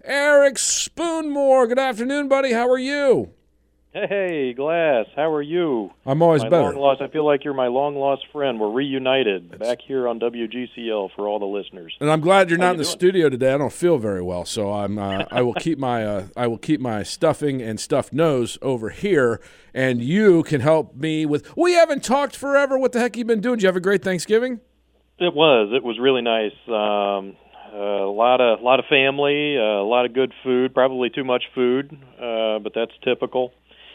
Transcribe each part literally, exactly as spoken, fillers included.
Eric Spoonmore. Good afternoon, buddy. How are you? Hey, Glass. How are you? I'm always my better. Long lost, I feel like you're my long-lost friend. We're reunited back here on W G C L for all the listeners. And I'm glad you're How not you in the doing? studio today. I don't feel very well, so I'm. Uh, I will keep my. Uh, I will keep my stuffing and stuffed nose over here, and you can help me with. We haven't talked forever. What the heck you been doing? Did you have a great Thanksgiving? It was. It was really nice. Um, uh, a lot of, lot of family, uh, a lot of good food. Probably too much food, uh, but that's typical.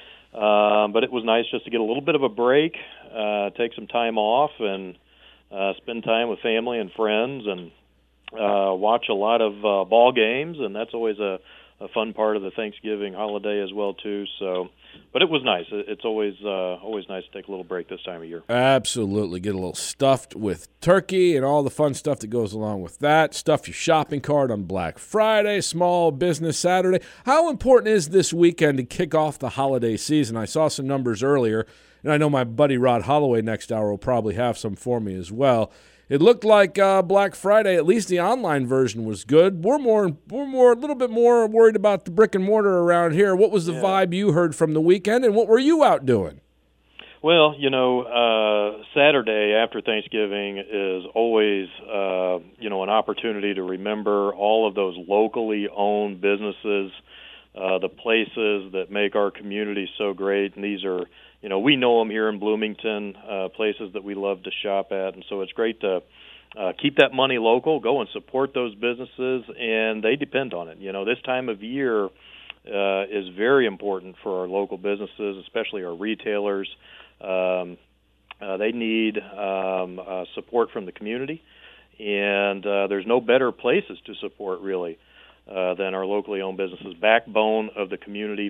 Um, but it was nice just to get a little bit of a break, uh, take some time off, and uh, spend time with family and friends, and uh, watch a lot of uh, ball games. And that's always a, a fun part of the Thanksgiving holiday as well too. So, but it was nice. It's always uh, always nice to take a little break this time of year. Absolutely. Get a little stuffed with turkey and all the fun stuff that goes along with that. Stuff your shopping cart on Black Friday, Small Business Saturday. How important is this weekend to kick off the holiday season? I saw some numbers earlier, and I know my buddy Rod Holloway next hour will probably have some for me as well. It looked like uh, Black Friday, at least the online version, was good. We're more, we're more, a little bit more worried about the brick and mortar around here. What was the Yeah. vibe you heard from the weekend, and what were you out doing? Well, you know, uh, Saturday after Thanksgiving is always, uh, you know, an opportunity to remember all of those locally owned businesses, uh, the places that make our community so great. And these are, you know, we know them here in Bloomington, uh, places that we love to shop at. And so it's great to uh, keep that money local, go and support those businesses, and they depend on it. You know, this time of year uh, is very important for our local businesses, especially our retailers. Um, uh, they need um, uh, support from the community, and uh, there's no better places to support, really, uh, than our locally owned businesses, backbone of the community,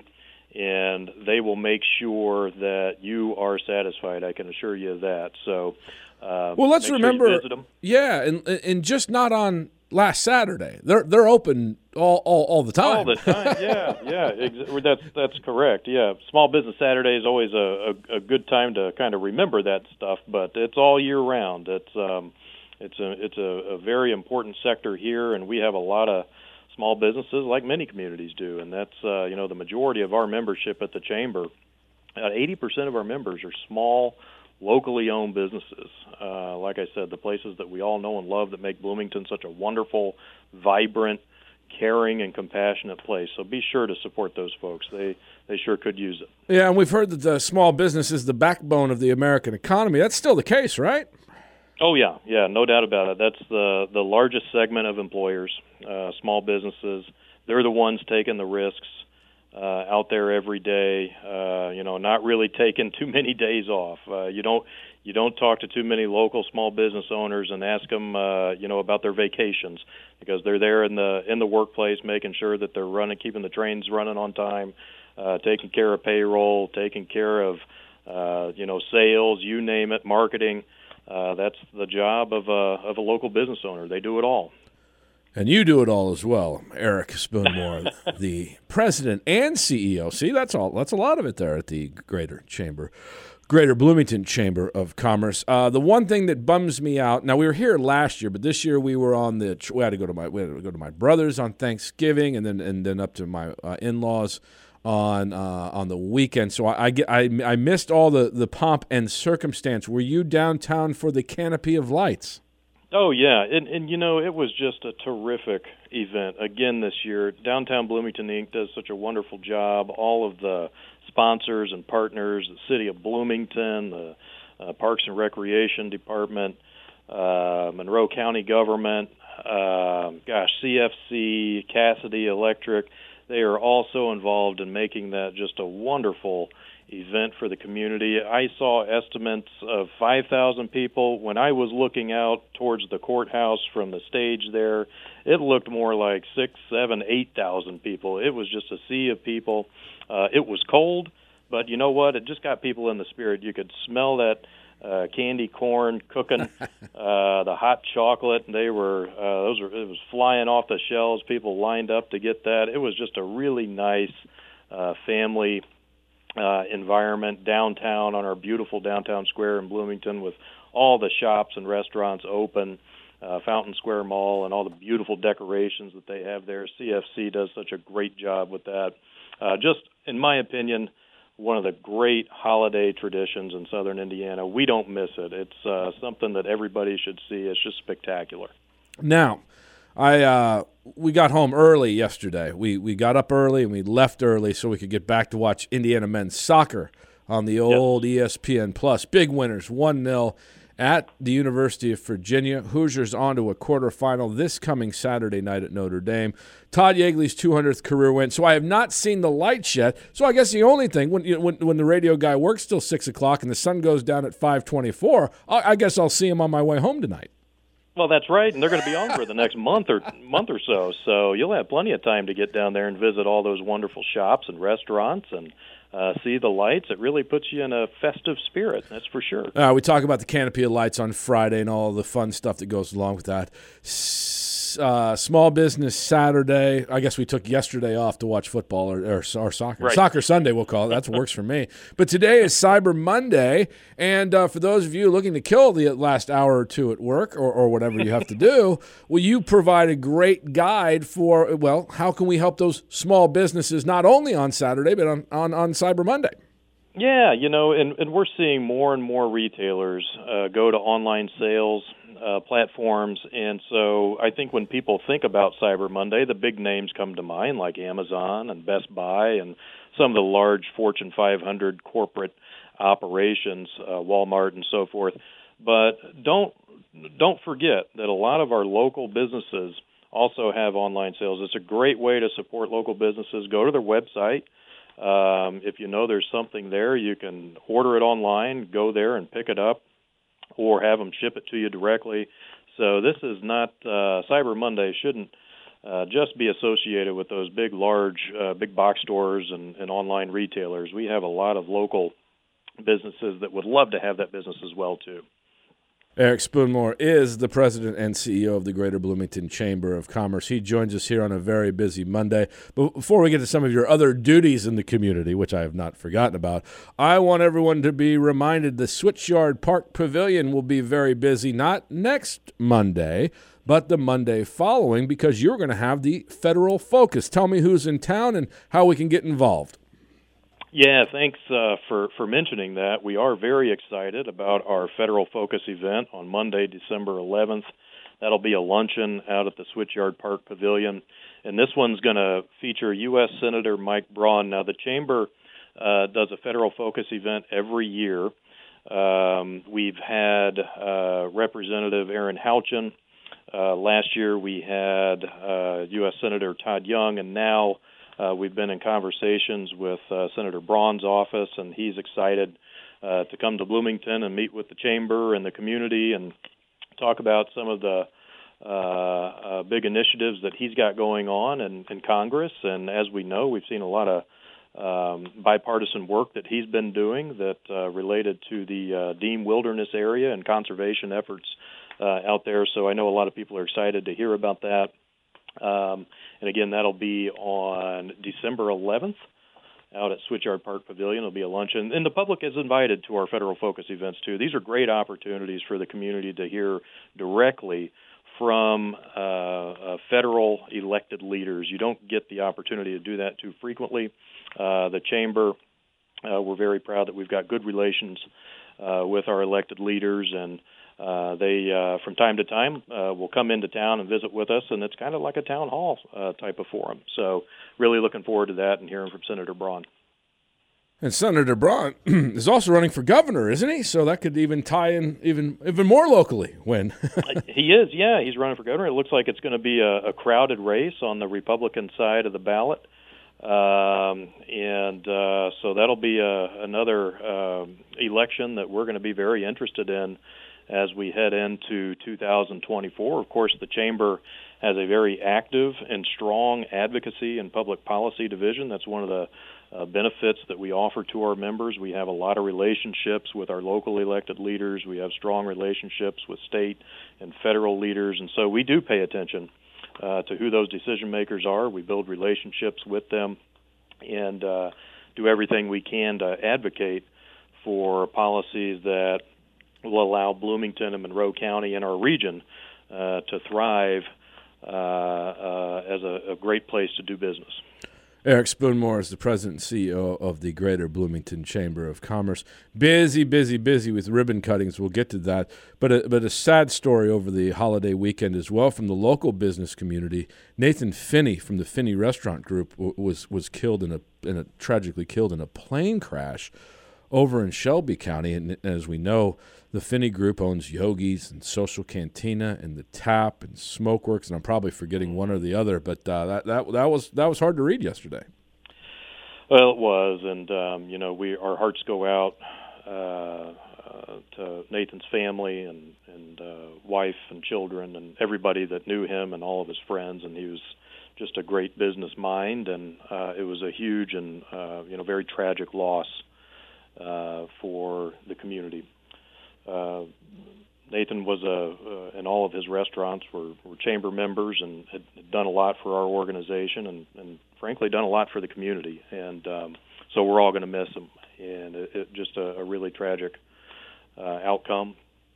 and they will make sure that you are satisfied. I can assure you of that. So, uh, Well, let's make sure you remember, visit them. yeah, and and just not on last Saturday. They're they're open all all, all the time. All the time, yeah, yeah, ex- that's that's correct. Yeah, Small Business Saturday is always a, a, a good time to kind of remember that stuff, but it's all year round. It's um, it's a it's a, a very important sector here, and we have a lot of small businesses, like many communities do, and that's uh, you know the majority of our membership at the chamber. Uh, eighty percent of our members are small, locally owned businesses. Uh, like I said, the places that we all know and love that make Bloomington such a wonderful, vibrant, caring and compassionate place. So be sure to support those folks. They they sure could use it. Yeah, and we've heard that the small business is the backbone of the American economy. That's still the case, right? Oh yeah, yeah, no doubt about it. That's the the largest segment of employers, uh, small businesses. They're the ones taking the risks uh, out there every day. Uh, you know, not really taking too many days off. Uh, you don't you don't talk to too many local small business owners and ask them, uh, you know, about their vacations, because they're there in the in the workplace, making sure that they're running, keeping the trains running on time, uh, taking care of payroll, taking care of uh, you know sales, you name it, marketing. Uh, that's the job of a of a local business owner. They do it all. And you do it all as well, Eric Spoonmore, the president and C E O. See, that's all. That's a lot of it there at the Greater Chamber, Greater Bloomington Chamber of Commerce. Uh, the one thing that bums me out. Now we were here last year, but this year we were on the. We had to go to my. We had to go to my brother's on Thanksgiving, and then and then up to my uh, in-laws on uh, on the weekend. So I I, get, I I missed all the the pomp and circumstance. Were you downtown for the Canopy of Lights? Oh yeah, and and you know it was just a terrific event again this year. Downtown Bloomington Incorporated does such a wonderful job. All of the sponsors and partners, the City of Bloomington, the uh, Parks and Recreation Department, uh, Monroe County Government, uh, gosh, C F C, Cassidy Electric. They are also involved in making that just a wonderful event for the community. I saw estimates of five thousand people. When I was looking out towards the courthouse from the stage there, it looked more like six, seven, eight thousand people. It was just a sea of people. Uh, it was cold, but you know what? It just got people in the spirit. You could smell that uh, candy corn cooking, uh, the hot chocolate. They were uh, those were it was flying off the shelves. People lined up to get that. It was just a really nice uh, family Uh, environment downtown on our beautiful downtown square in Bloomington, with all the shops and restaurants open. uh, Fountain Square Mall and all the beautiful decorations that they have there. C F C does such a great job with that. Uh, just, in my opinion, one of the great holiday traditions in southern Indiana. We don't miss it. It's uh, something that everybody should see. It's just spectacular. Now, I uh, we got home early yesterday. We we got up early and we left early so we could get back to watch Indiana men's soccer on the old yep. E S P N Plus. Big winners, one nil at the University of Virginia. Hoosiers on to a quarterfinal this coming Saturday night at Notre Dame. Todd Yeagley's two hundredth career win. So I have not seen the lights yet. So I guess the only thing, when when, when the radio guy works till six o'clock and the sun goes down at five twenty-four, I, I guess I'll see him on my way home tonight. Well, that's right, and they're going to be on for the next month or month or so. So you'll have plenty of time to get down there and visit all those wonderful shops and restaurants and uh, see the lights. It really puts you in a festive spirit, that's for sure. Uh, we talk about the canopy of lights on Friday and all the fun stuff that goes along with that. Uh, small business Saturday. I guess we took yesterday off to watch football or, or, or soccer. Right. Soccer Sunday, we'll call it. That works for me. But today is Cyber Monday, and uh, for those of you looking to kill the last hour or two at work or, or whatever you have to do, well, you provide a great guide for, well, how can we help those small businesses not only on Saturday but on, on, on Cyber Monday? Yeah, you know, and, and we're seeing more and more retailers uh, go to online sales uh, platforms, and so I think when people think about Cyber Monday, the big names come to mind like Amazon and Best Buy and some of the large Fortune five hundred corporate operations, uh, Walmart and so forth. But don't don't forget that a lot of our local businesses also have online sales. It's a great way to support local businesses. Go to their website. Um, if you know there's something there, you can order it online, go there and pick it up, or have them ship it to you directly. So this is not, uh, Cyber Monday shouldn't uh, just be associated with those big, large, uh, big box stores and, and online retailers. We have a lot of local businesses that would love to have that business as well, too. Eric Spoonmore is the president and C E O of the Greater Bloomington Chamber of Commerce. He joins us here on a very busy Monday. But before we get to some of your other duties in the community, which I have not forgotten about, I want everyone to be reminded the Switchyard Park Pavilion will be very busy, not next Monday, but the Monday following, because you're going to have the Federal Focus. Tell me who's in town and how we can get involved. Yeah, thanks uh, for, for mentioning that. We are very excited about our Federal Focus event on Monday, December eleventh. That'll be a luncheon out at the Switchyard Park Pavilion. And this one's going to feature U S Senator Mike Braun. Now, the Chamber uh, does a Federal Focus event every year. Um, we've had uh, Representative Aaron Houchin. Uh, last year we had uh, U S Senator Todd Young, and now Uh, we've been in conversations with uh, Senator Braun's office, and he's excited uh, to come to Bloomington and meet with the chamber and the community and talk about some of the uh, uh, big initiatives that he's got going on in, in Congress. And as we know, we've seen a lot of um, bipartisan work that he's been doing that uh, related to the uh, Dean Wilderness area and conservation efforts uh, out there. So I know a lot of people are excited to hear about that. Um, and again, that'll be on December eleventh out at Switchyard Park Pavilion. It'll be a luncheon. And the public is invited to our Federal Focus events, too. These are great opportunities for the community to hear directly from uh, uh, federal elected leaders. You don't get the opportunity to do that too frequently. Uh, the Chamber, uh, we're very proud that we've got good relations uh, with our elected leaders, and Uh, they, uh, from time to time, uh, will come into town and visit with us, and it's kind of like a town hall uh, type of forum. So really looking forward to that and hearing from Senator Braun. And Senator Braun is also running for governor, isn't he? So that could even tie in even even more locally when. He is, yeah. He's running for governor. It looks like it's going to be a, a crowded race on the Republican side of the ballot. Um, and uh, so that'll be a, another uh, election that we're going to be very interested in as we head into two thousand twenty-four. Of course, the Chamber has a very active and strong advocacy and public policy division. That's one of the uh, benefits that we offer to our members. We have a lot of relationships with our local elected leaders. We have strong relationships with state and federal leaders, and so we do pay attention uh, to who those decision makers are. We build relationships with them and uh, do everything we can to advocate for policies that will allow Bloomington and Monroe County and our region uh, to thrive uh, uh, as a, a great place to do business. Eric Spoonmore is the president and C E O of the Greater Bloomington Chamber of Commerce. Busy, busy, busy with ribbon cuttings. We'll get to that. But a, but a sad story over the holiday weekend as well from the local business community. Nathan Finney from the Finney Restaurant Group w- was was killed in a in a tragically killed in a plane crash over in Shelby County. And as we know, the Finney Group owns Yogi's and Social Cantina and the Tap and Smokeworks, and I'm probably forgetting one or the other. But uh, that that that was that was hard to read yesterday. Well, it was, and um, you know, we our hearts go out uh, uh, to Nathan's family and and uh, wife and children and everybody that knew him and all of his friends. And he was just a great business mind, and uh, it was a huge and uh, you know very tragic loss uh, for the community. Uh, Nathan was a, uh, in all of his restaurants were, were chamber members and had done a lot for our organization and, and frankly done a lot for the community. And um, so we're all going to miss him. And it, it just a, a really tragic uh, outcome.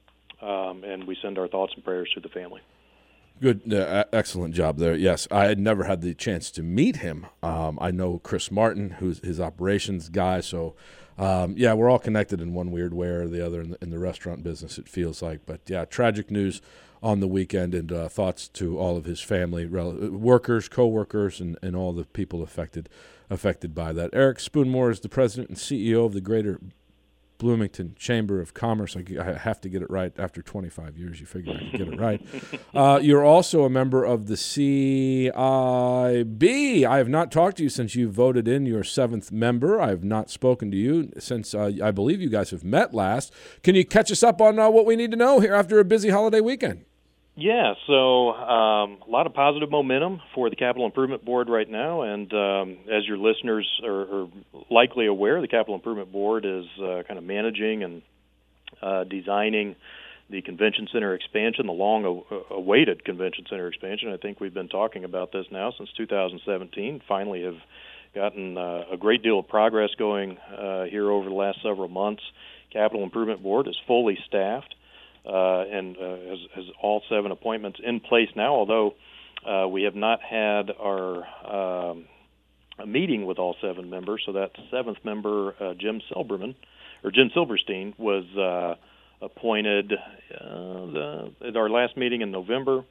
Um, and we send our thoughts and prayers to the family. Good, uh, excellent job there. Yes, I had never had the chance to meet him. Um, I know Chris Martin, who's his operations guy, so Um, yeah, we're all connected in one weird way or the other in the, in the restaurant business, it feels like. But, yeah, tragic news on the weekend, and uh, thoughts to all of his family, rel- workers, co-workers, and, and all the people affected affected by that. Eric Spoonmore is the president and C E O of the Greater Bloomington Chamber of Commerce. I, I have to get it right. After twenty-five years, you figure I can get it right. Uh, you're also a member of the C I B. I have not talked to you since you voted in your seventh member. I have not spoken to you since uh, I believe you guys have met last. Can you catch us up on uh, what we need to know here after a busy holiday weekend? Yeah, so um, a lot of positive momentum for the Capital Improvement Board right now, and um, as your listeners are, are likely aware, the Capital Improvement Board is uh, kind of managing and uh, designing the convention center expansion, the long-awaited convention center expansion. I think we've been talking about this now since two thousand seventeen. Finally have gotten uh, a great deal of progress going uh, here over the last several months. Capital Improvement Board is fully staffed. Uh, and uh, has, has all seven appointments in place now, although uh, we have not had our um, a meeting with all seven members. So that seventh member, uh, Jim Silberman, or Jim Silverstein, was uh, appointed uh, the, at our last meeting in November,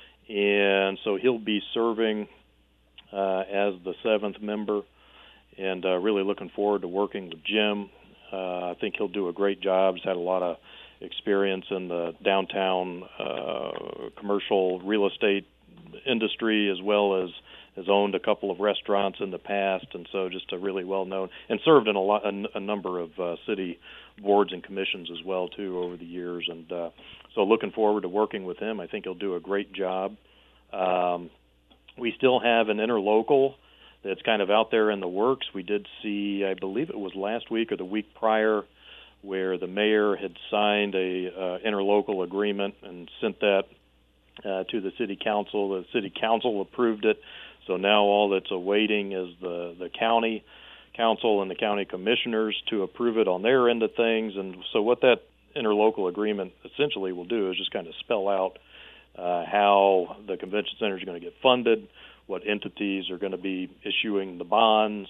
and so he'll be serving uh, as the seventh member, and uh, really looking forward to working with Jim. Uh, I think he'll do a great job. He's had a lot of experience in the downtown uh, commercial real estate industry, as well as has owned a couple of restaurants in the past, and so just a really well known, and served in a, lot, a, a number of uh, city boards and commissions as well too over the years, and uh, so looking forward to working with him. I think he'll do a great job. Um, we still have an interlocal that's kind of out there in the works. We did see, I believe it was last week or the week prior, where the mayor had signed a uh, interlocal agreement and sent that uh, to the city council. The city council approved it, so now all that's awaiting is the, the county council and the county commissioners to approve it on their end of things. And so what that interlocal agreement essentially will do is just kind of spell out uh, how the convention center is going to get funded, what entities are going to be issuing the bonds,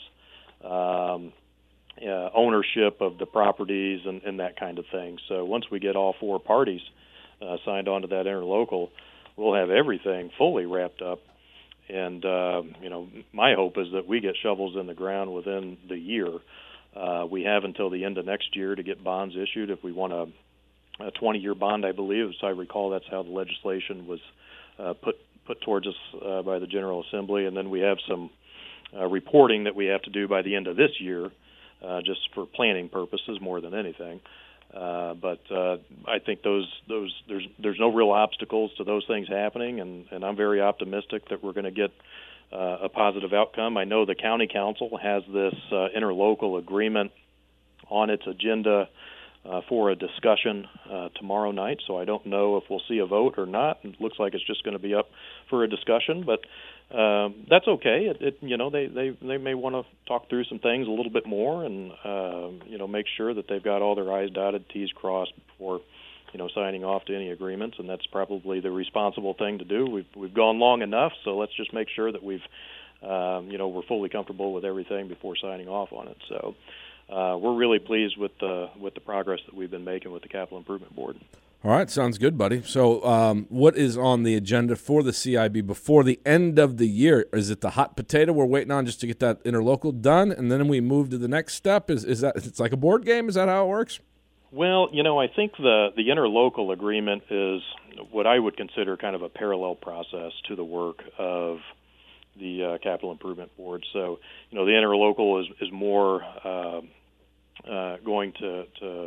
um, Uh, ownership of the properties and, and that kind of thing. So once we get all four parties uh, signed on to that interlocal, we'll have everything fully wrapped up. And, uh, you know, my hope is that we get shovels in the ground within the year. Uh, we have until the end of next year to get bonds issued. If we want a, a twenty-year bond, I believe, as I recall, that's how the legislation was uh, put, put towards us uh, by the General Assembly. And then we have some uh, reporting that we have to do by the end of this year, Uh, just for planning purposes more than anything, uh, but uh, I think those those there's there's no real obstacles to those things happening, and, and I'm very optimistic that we're going to get uh, a positive outcome. I know the county council has this uh, interlocal agreement on its agenda uh, for a discussion uh, tomorrow night, so I don't know if we'll see a vote or not. It looks like it's just going to be up for a discussion, but Um, that's okay. It, it, you know, they, they, they may want to talk through some things a little bit more, and uh, you know, make sure that they've got all their I's dotted, T's crossed before you know, signing off to any agreements, and that's probably the responsible thing to do. We've we've gone long enough, so let's just make sure that we've, um, you know, we're fully comfortable with everything before signing off on it. So uh, we're really pleased with the with the progress that we've been making with the Capital Improvement Board. All right, sounds good, buddy. So um, what is on the agenda for the C I B before the end of the year? Is it the hot potato we're waiting on just to get that interlocal done, and then we move to the next step? Is is that it's like a board game? Is that how it works? Well, you know, I think the the interlocal agreement is what I would consider kind of a parallel process to the work of the uh, Capital Improvement Board. So, you know, the interlocal is is more uh, uh, going to to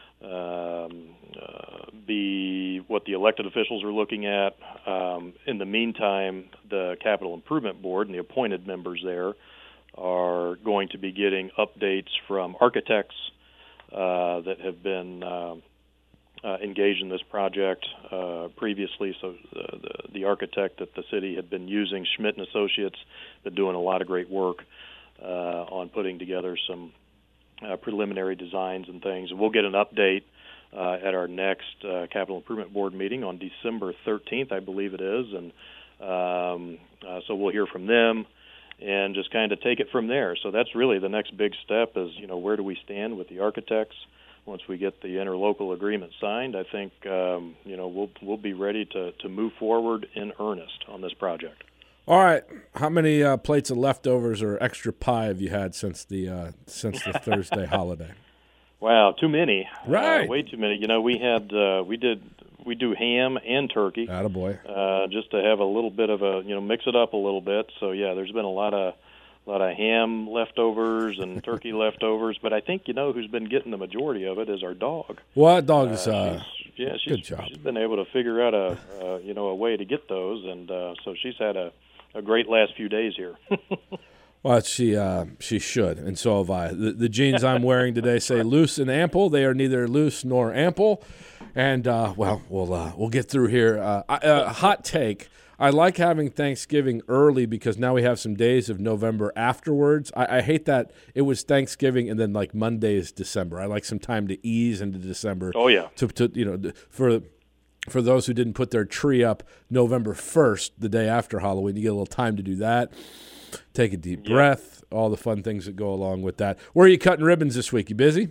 Um, uh, be what the elected officials are looking at. Um, in the meantime, the Capital Improvement Board and the appointed members there are going to be getting updates from architects uh, that have been uh, uh, engaged in this project uh, previously. So the, the, the architect that the city had been using, Schmidt and Associates, been doing a lot of great work uh, on putting together some Uh, preliminary designs and things. And we'll get an update uh, at our next uh, Capital Improvement Board meeting on December thirteenth, I believe it is. And um, uh, so we'll hear from them and just kind of take it from there. So that's really the next big step is, you know, where do we stand with the architects? Once we get the interlocal agreement signed, I think, um, you know, we'll we'll be ready to, to move forward in earnest on this project. All right. How many uh, plates of leftovers or extra pie have you had since the uh, since the Thursday holiday? Wow, too many. Right, uh, way too many. You know, we had uh, we did we do ham and turkey. Attaboy. Uh, just to have a little bit of a you know mix it up a little bit. So yeah, there's been a lot of a lot of ham leftovers and turkey leftovers. But I think you know who's been getting the majority of it is our dog. What dog is? Uh, uh, she's, yeah, she's, good job. She's been able to figure out a uh, you know a way to get those, and uh, so she's had a. a great last few days here. Well, she uh, she should, and so have I. The, the jeans I'm wearing today say loose and ample. They are neither loose nor ample. And, uh, well, we'll uh, we'll get through here. Uh, uh, hot take. I like having Thanksgiving early because now we have some days of November afterwards. I, I hate that it was Thanksgiving and then, like, Monday is December. I like some time to ease into December. Oh, yeah. To, to you know, for – For those who didn't put their tree up November first, the day after Halloween, you get a little time to do that. Take a deep yeah. breath, all the fun things that go along with that. Where are you cutting ribbons this week? You busy?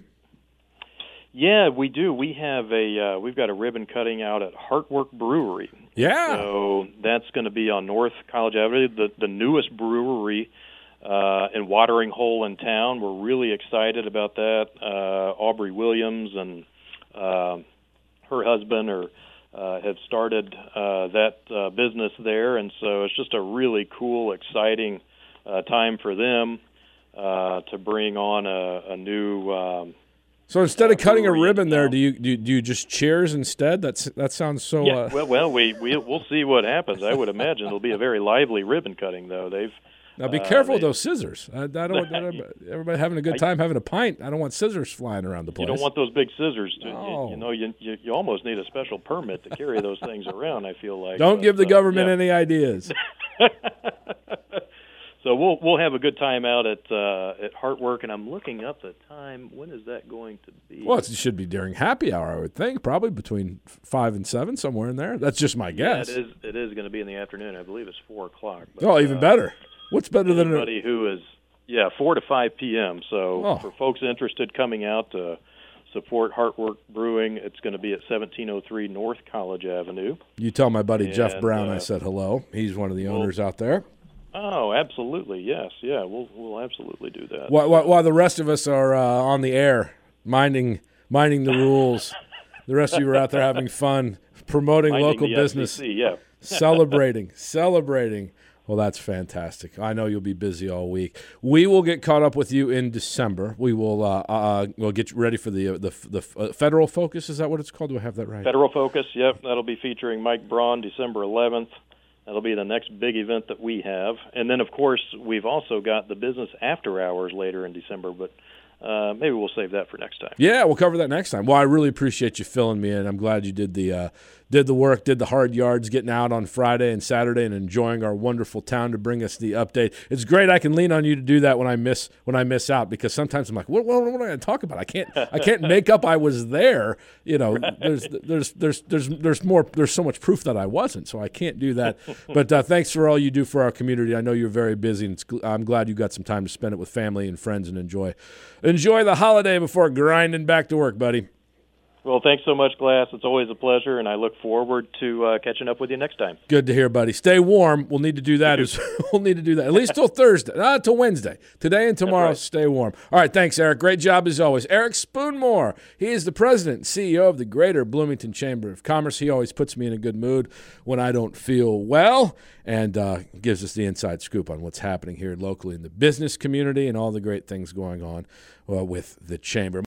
Yeah, we do. We have a uh, we've got a ribbon cutting out at Heartwork Brewery. Yeah. So that's going to be on North College Avenue, the the newest brewery uh, and watering hole in town. We're really excited about that. Uh, Aubrey Williams and uh, her husband are. Uh, have started uh, that uh, business there, and so it's just a really cool, exciting uh, time for them uh, to bring on a, a new. Um, so instead of uh, cutting a ribbon now. there, do you, do you do you just cheers instead? That's that sounds so. Yeah, Uh... well, well, we we we'll see what happens. I would imagine it'll be a very lively ribbon cutting, though. They've. Now be uh, careful they, with those scissors. I, I don't want everybody having a good time having a pint. I don't want scissors flying around the place. You don't want those big scissors. To, no. you, you know, you, you you almost need a special permit to carry those things around. I feel like. Don't but, give the uh, government yeah. any ideas. So we'll we'll have a good time out at uh, at Heartwork, and I'm looking up the time. When is that going to be? Well, it should be during happy hour, I would think, probably between five and seven, somewhere in there. That's just my guess. Yeah, it is. It is going to be in the afternoon. I believe it's four o'clock. But, oh, even uh, better. What's better than anybody who is yeah four to five p.m. So oh. for folks interested coming out to support Heartwork Brewing, it's going to be at seventeen oh three North College Avenue. You tell my buddy and, Jeff Brown uh, I said hello. He's one of the well, owners out there. Oh, absolutely, yes, yeah, we'll we'll absolutely do that. While, while, while the rest of us are uh, on the air, minding minding the rules, the rest of you are out there having fun, promoting Minding local the business, F C C, yeah. celebrating, celebrating. Well, that's fantastic. I know you'll be busy all week. We will get caught up with you in December. We will uh, uh, we'll get you ready for the uh, the the uh, Federal Focus. Is that what it's called? Do I have that right? Federal Focus, yep. That'll be featuring Mike Braun December eleventh. That'll be the next big event that we have. And then, of course, we've also got the business after hours later in December, but uh, maybe we'll save that for next time. Yeah, we'll cover that next time. Well, I really appreciate you filling me in. I'm glad you did the uh, did the work, did the hard yards, getting out on Friday and Saturday and enjoying our wonderful town to bring us the update. It's great I can lean on you to do that when I miss when I miss out, because sometimes I'm like, what, what, what am I going to talk about? I can't I can't make up I was there. You know, right. there's there's there's there's there's more there's so much proof that I wasn't, so I can't do that. But uh, thanks for all you do for our community. I know you're very busy, and it's, I'm glad you got some time to spend it with family and friends and enjoy enjoy the holiday before grinding back to work, buddy. Well, thanks so much, Glass. It's always a pleasure, and I look forward to uh, catching up with you next time. Good to hear, buddy. Stay warm. We'll need to do that. As, we'll need to do that at least till Thursday, not till Wednesday. Today and tomorrow, right. Stay warm. All right, thanks, Eric. Great job as always. Eric Spoonmore. He is the president and C E O of the Greater Bloomington Chamber of Commerce. He always puts me in a good mood when I don't feel well, and uh, gives us the inside scoop on what's happening here locally in the business community and all the great things going on uh, with the chamber.